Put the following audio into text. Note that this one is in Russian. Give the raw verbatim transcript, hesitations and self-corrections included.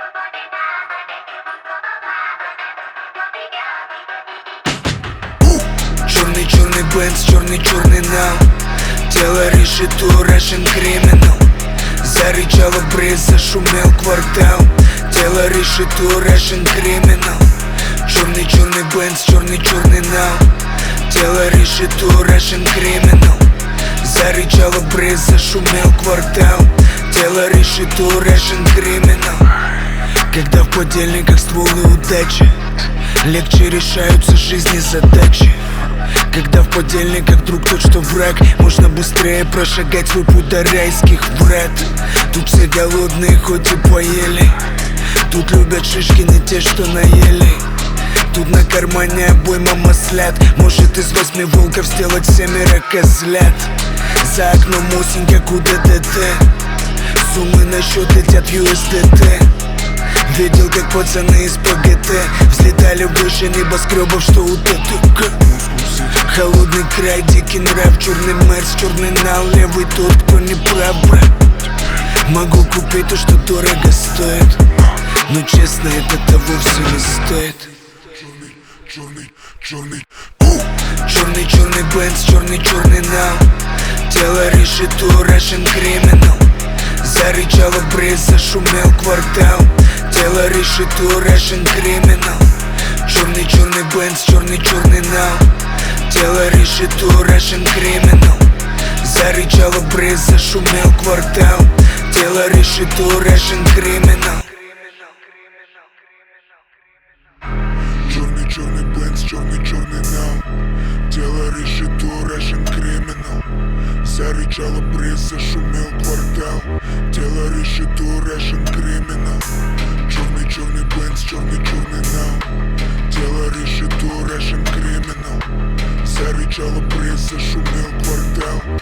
Черный-черный Бенц, черный-черный нам. Тело решето, Russian Criminal. Зарычала бриз, зашумел квартал. Тело решето, Russian Criminal. Черный-черный Бенц, черный-черный нам. Тело решето, Russian Criminal. Зарычала бриз, зашумел квартал. Тело решето, Russian Criminal. Когда в подельниках стволы удачи, легче решаются жизни задачи. Когда в подельниках друг тот, что враг, можно быстрее прошагать свой путь до райских врат. Тут все голодные, хоть и поели. Тут любят шишкины те, что наели. Тут на кармане обойма маслят. Может из восьми волков сделать семеро козлят. За окном осень, как у ДДТ. Суммы на счет летят в ю эс ди ти. Видел, как пацаны из ПГТ взлетали выше небоскребов, что у ТТК. Холодный край, дикий нрав, черный мерс, черный нал, левый тот, кто не прав, брат. Могу купить то, что дорого стоит, но честно, это того все не стоит. Черный, черный, черный, черный, черный Бенц, черный, черный нал. Тело решето, Russian Criminal. Зарычала бриз, зашумел квартал. Тело решето, Russian Criminal. Черный-черный Бенц, черный-черный нал. Тело решето, Russian Criminal. Зарычала бриз, зашумел квартал. Тело решето, Russian Criminal. Черный-черный Бенц, черный-черный нал. Тело решето, Russian Criminal. Зарычала бриз, зашумел квартал. Тело решето, Russian Criminal. Черный-черный Бенц, черный-черный нал. Тело решето, Russian Criminal. Зарычала бриз, зашумел квартал.